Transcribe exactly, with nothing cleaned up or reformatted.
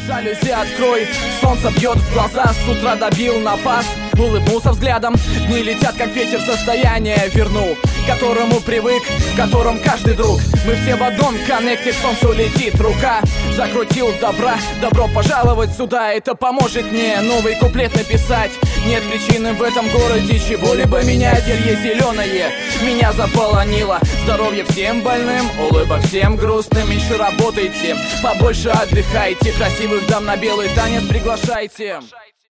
Жалюзи открой, солнце бьет в глаза. С утра добил на пас, улыбнулся взглядом. Дни летят, как ветер, состояние верну, к которому привык, в котором каждый друг. Мы все в одном коннекте, к солнцу летит рука. Закрутил добра, добро пожаловать сюда. Это поможет мне новый куплет написать. Нет причины в этом городе чего-либо менять. Зелье зеленое меня заполонило. Здоровье всем больным, улыбок всем грустным. Меньше работайте, побольше отдыхайте. Красивых дам на белый танец приглашайте.